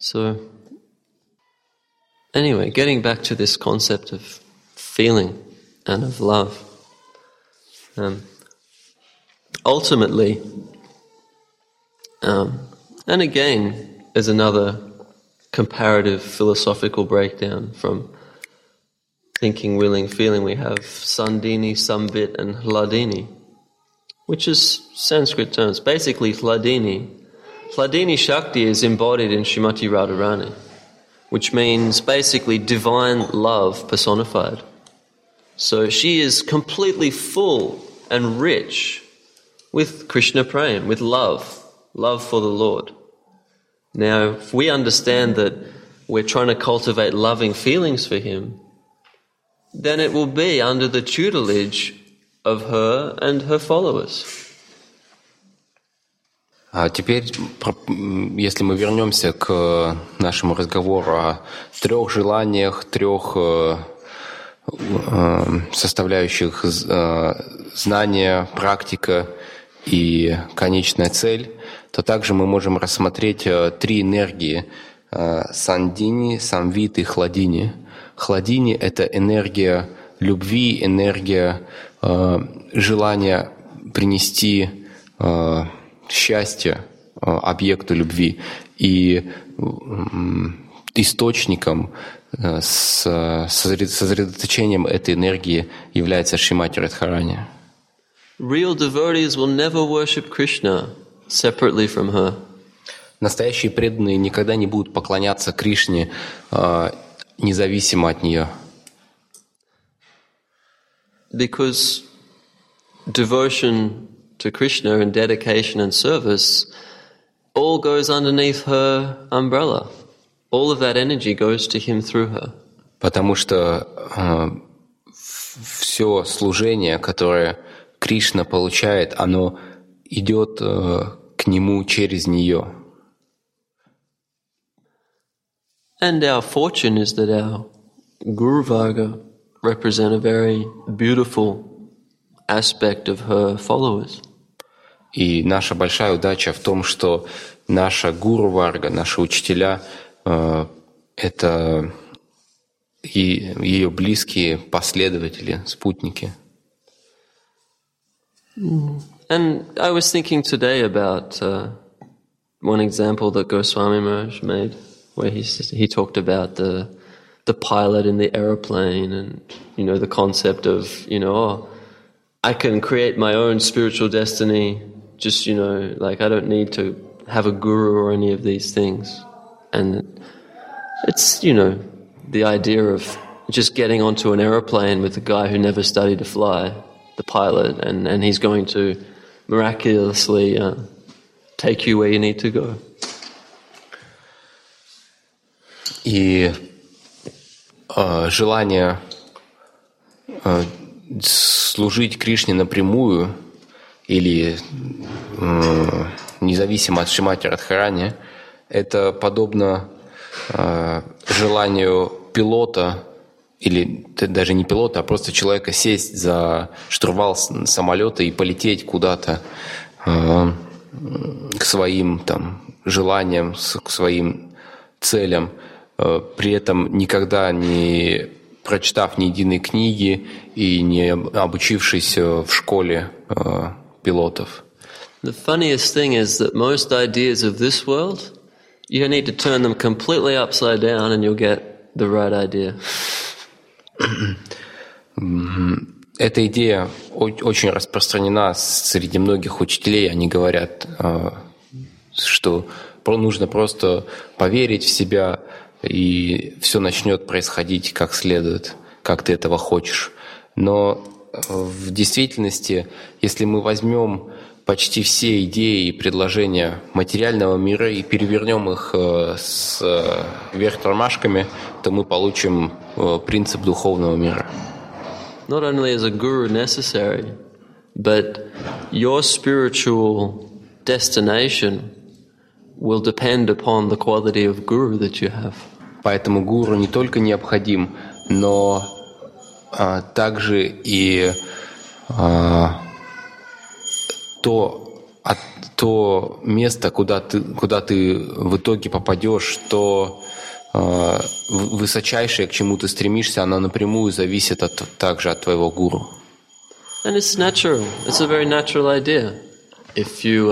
So, anyway, getting back to this concept of feeling and of love. Ultimately, and again, there's another comparative philosophical breakdown from thinking, willing, feeling. We have Sandini, Samvit, and Hladini, which is Sanskrit terms. Basically, Hladini Shakti is embodied in Srimati Radharani, which means basically divine love personified. So she is completely full and rich with Krishna Prem, with love for the Lord. Now, if we understand that we're trying to cultivate loving feelings for Him, then it will be under the tutelage of her and her followers. А теперь, если мы вернемся к нашему разговору о трех желаниях, трех составляющих знания, практика и конечная цель, то также мы можем рассмотреть три энергии — Сандини, Самвит и Хладини. Хладини — это энергия любви, энергия желания принести счастье объекту любви, и источником, сосредоточением этой энергии является Шримати Радхарани. Real devotees will never worship Krishna separately from her. Настоящие преданные никогда не будут поклоняться Кришне независимо от нее. Because devotion to Krishna and dedication and service all goes underneath her umbrella. All of that energy goes to Him through her. Потому что все служение, которое Кришна получает, оно идет к Нему через нее. And our fortune is that our Guru Varga represent a very beautiful aspect of her followers. И наша большая удача в том, что наша Гуру Варга, наши учителя — это ее близкие последователи, спутники. And I was thinking today about one example that Goswami Maharaj made, where he talked about the pilot in the aeroplane, and the concept of I can create my own spiritual destiny. Just I don't need to have a guru or any of these things. And it's the idea of just getting onto an aeroplane with a guy who never studied to fly, the pilot, and he's going to miraculously take you where you need to go. И желание служить Кришне напрямую или независимо от Шримати Радхарани — это подобно желанию пилота, или даже не пилота, а просто человека сесть за штурвал самолета и полететь куда-то к своим желаниям, к своим целям, при этом никогда не прочитав ни единой книги и не обучившись в школе пилотов. The funniest thing is that most ideas of this world, you need to turn them completely upside down and you'll get the right idea. Эта идея очень распространена среди многих учителей. Они говорят, что нужно просто поверить в себя, и все начнет происходить как следует, как ты этого хочешь. Но в действительности, если мы возьмем почти все идеи и предложения материального мира и перевернем их вверх тормашками, то мы получим принцип духовного мира. Not only is a guru necessary, but your spiritual destination will depend upon the quality of guru that you have. Поэтому гуру не только необходим, но также и то место, куда ты в итоге попадешь, то высочайшее, к чему ты стремишься, оно напрямую зависит также от твоего гуру. And it's natural. It's a very natural idea. If you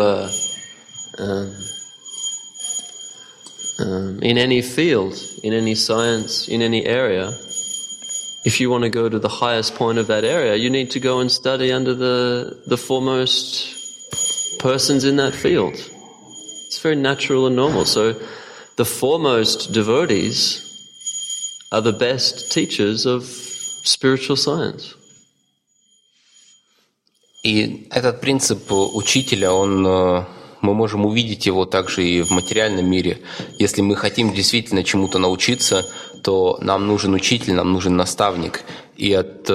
in any field, in any science, in any area, if you want to go to the highest point of that area, you need to go and study under the foremost persons in that field. It's very natural and normal. So the foremost devotees are the best teachers of spiritual science. И этот принцип учителя, мы можем увидеть его также и в материальном мире. Если мы хотим действительно чему-то научиться, то нам нужен учитель, нам нужен наставник. И от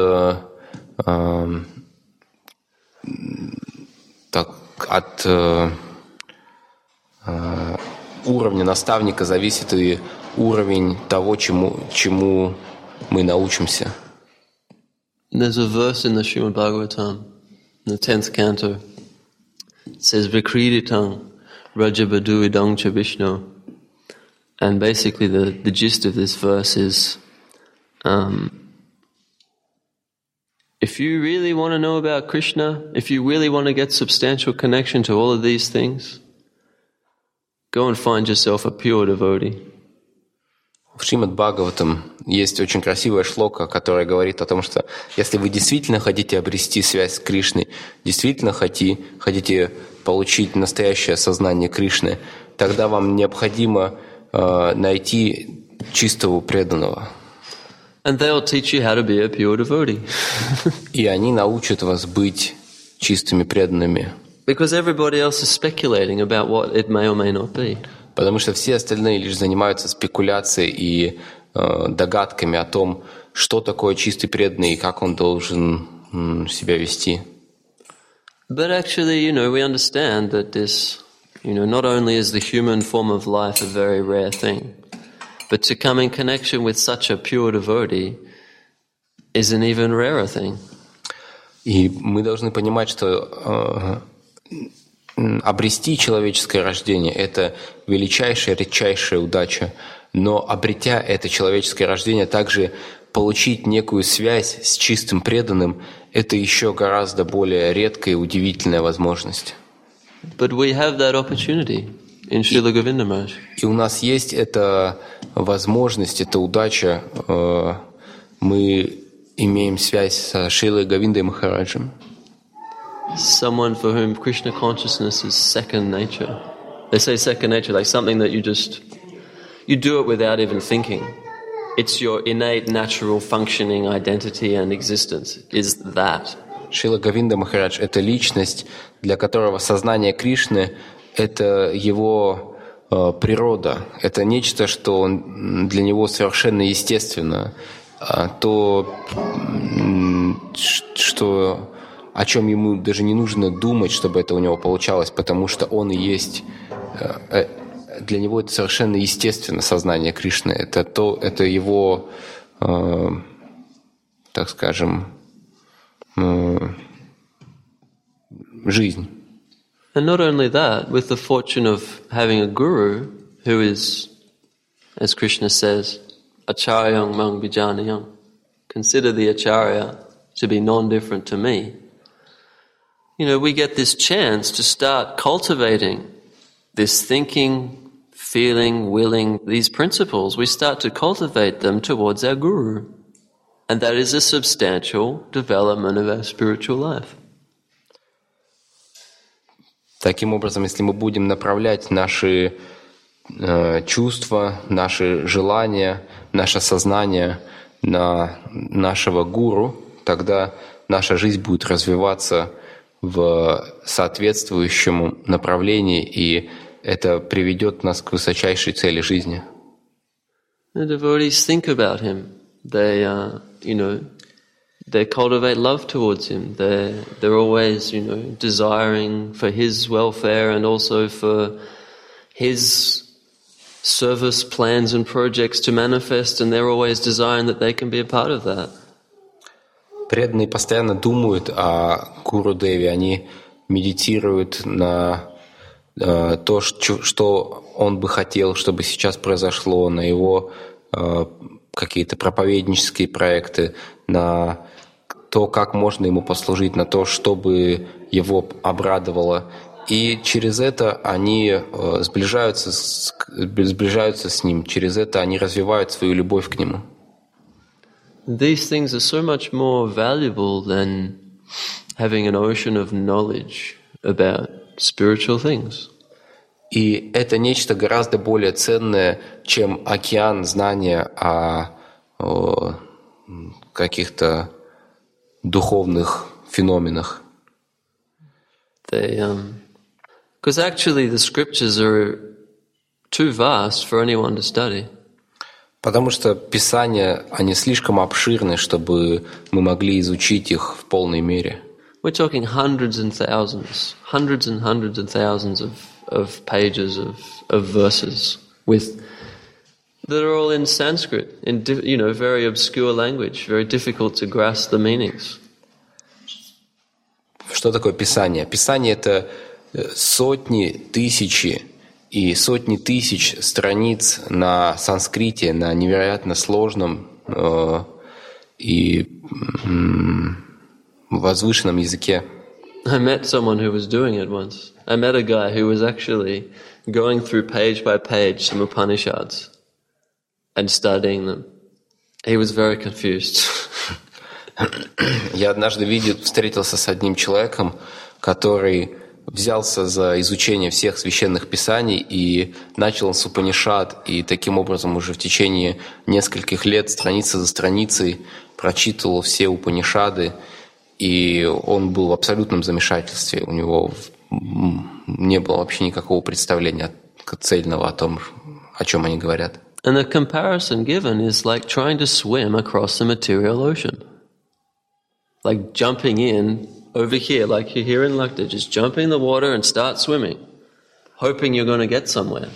уровня наставника зависит и уровень того, чему мы научимся. There's a verse in the Srimad Bhagavatam, in the 10th canto. It says, Vikriditang Rajabadu Idang Cha Vishnu. And basically the gist of this verse is, if you really want to know about Krishna, if you really want to get substantial connection to all of these things, go and find yourself a pure devotee. В Шримад Бхагаватам есть очень красивая шлока, которая говорит о том, что если вы действительно хотите обрести связь с Кришной, действительно хотите получить настоящее сознание Кришны, тогда вам необходимо найти чистого преданного. And they'll teach you how to be a pure devotee. И они научат вас быть чистыми преданными. Because everybody else is speculating about what it may or may not be. Потому что все остальные лишь занимаются спекуляцией и догадками о том, что такое чистый преданный и как он должен себя вести. But actually, we understand that this, not only is the human form of life a very rare thing, but to come in connection with such a pure devotee is an even rarer thing. И мы должны понимать, что обрести человеческое рождение – это величайшая, редчайшая удача. Но обретя это человеческое рождение, также получить некую связь с чистым преданным – это еще гораздо более редкая и удивительная возможность. But we have that opportunity in Srila Govinda Maharaj. И у нас есть эта возможность, эта удача. Мы имеем связь со Шрилой Говиндой Махараджем. Someone for whom Krishna consciousness is second nature. They say second nature, like something that you do it without even thinking. It's your innate, natural, functioning identity and existence is that. Шрила Говинда Махарадж – это личность, для которого сознание Кришны – это его природа. Это нечто, что для него совершенно естественно. То, что... о чем ему даже не нужно думать, чтобы это у него получалось, потому что он и есть. Для него это совершенно естественно, сознание Кришны. Это его, так скажем, жизнь. And not only that, with the fortune of having a guru who is, as Krishna says, acharyang mang vijanayang, consider the acharya to be non-different to me. We get this chance to start cultivating this thinking, feeling, willing, these principles. We start to cultivate them towards our guru. And that is a substantial development of our spiritual life. Таким образом, если мы будем направлять наши чувства, наши желания, наше сознание на нашего гуру, тогда наша жизнь будет развиваться в соответствующем направлении, и это приведет нас к высочайшей цели жизни. The devotees think about him. They cultivate love towards him. They're always, desiring for his welfare and also for his service plans and projects to manifest, and they're always desiring that they can be a part of that. Преданные постоянно думают о Гуру Деве, они медитируют на то, что он бы хотел, чтобы сейчас произошло, на его какие-то проповеднические проекты, на то, как можно ему послужить, на то, чтобы его обрадовало. И через это они сближаются с ним, через это они развивают свою любовь к нему. These things are so much more valuable than having an ocean of knowledge about spiritual things. И это нечто гораздо более ценное, чем океан знания о каких-то духовных феноменах. Because actually the scriptures are too vast for anyone to study. Потому что Писания, они слишком обширны, чтобы мы могли изучить их в полной мере. We're talking hundreds and hundreds of thousands of pages of verses that are all in Sanskrit, in very obscure language, very difficult to grasp the meanings. Что такое Писание? Писание — это сотни, тысячи и сотни тысяч страниц на санскрите, на невероятно сложном и возвышенном языке. I met someone who was doing it once. I met a guy who was actually going through page by page some Upanishads and studying them. He was very confused. Я однажды встретился с одним человеком, который взялся за изучение всех священных писаний и начал с Упанишад, и таким образом уже в течение нескольких лет страница за страницей прочитывал все Упанишады, и он был в абсолютном замешательстве. У него не было вообще никакого представления цельного о том, о чем они говорят. And the comparison given is like trying to swim across the material ocean. Like jumping in over here, like you're here in Lakta, just jump in the water and start swimming, hoping you're going to get somewhere.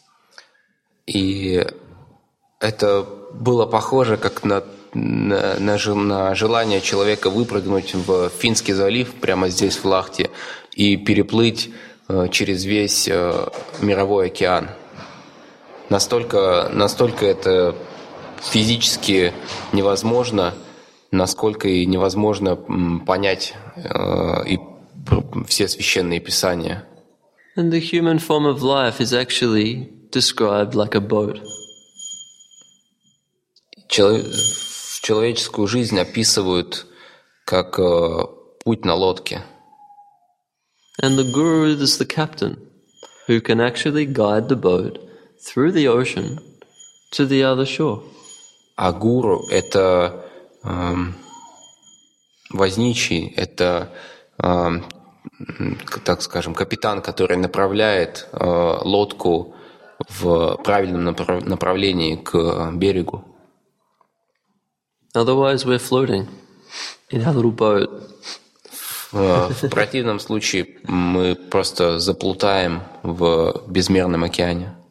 И это было похоже как на желание человека выпрыгнуть в Финский залив прямо здесь, в Лахте, и переплыть через весь мировой океан. Настолько это физически невозможно, насколько и невозможно понять и все священные писания. And the human form of life is actually described like a boat. Человеческую жизнь описывают как путь на лодке. And the guru is the captain who can actually guide the boat through the ocean to the other shore. А гуру — это возничий, это, так скажем, капитан, который направляет лодку в правильном направлении к берегу. Otherwise we're floating in our little boat. В противном случае мы просто заплутаем в безмерном океане.